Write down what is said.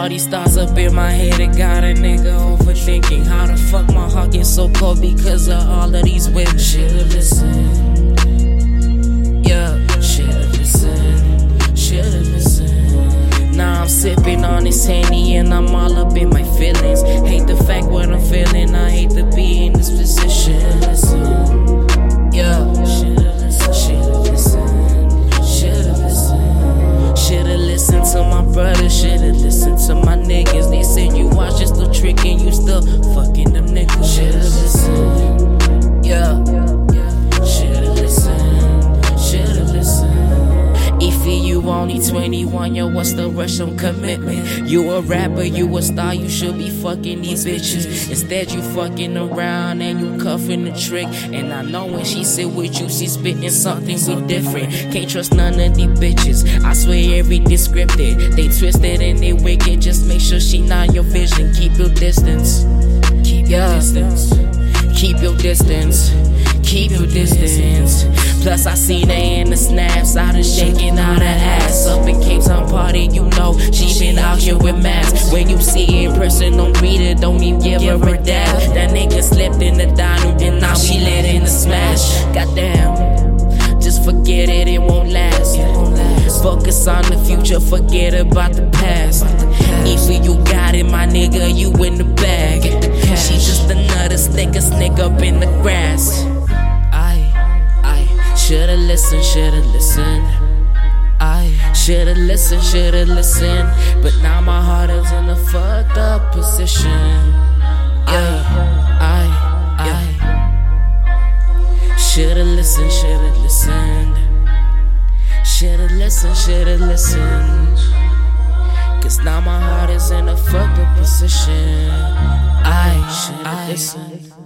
All these thoughts up in my head, it got a nigga overthinking. How the fuck my heart get so cold because of all of these women? Should've listened. Yeah, should've listened. Should've listened. Now I'm sipping on this Henny and I'm all up in my feelings. Hate the fact what I'm feeling, I hate to be in this position. Yeah, should've listened. Should've listened. Should've listened. Should've listened to my brother, should've listened to my niggas. They said you watch just the trick and you still fucking them niggas. Should've listened. Yeah, should've listened. Should've listened. Ify, you only 21, yo, what's the rush on commitment? You a rapper, you a star, you should be fucking these bitches. Instead you fucking around and you cuffing the trick. And I know when she sit with you, she spitting something so different. Can't trust none of these bitches, I swear everything scripted. They twisted and they wicked, just make sure she not your vision. Keep your distance. Keep your distance. Keep your distance. Keep your distance. Plus I seen her in the snaps, I done shaking out her ass. Up in Cape Town party, you know she been out here with masks. When you see her in person, don't read it, don't even give her a dab. That nigga slipped in the dining and now she let in the smash. Goddamn, just forget it, it won't last. Focus on the future, forget about the past. Ify, you got it, my nigga, you in the bag. She just another snake up in the grass. Should've listened, should've listened. I should've listened, should've listened. But now my heart is in a fucked up position. Should've listened, should've listened. Should've listened, should've listened. Cause now my heart is in a fucked up position. I should've listened.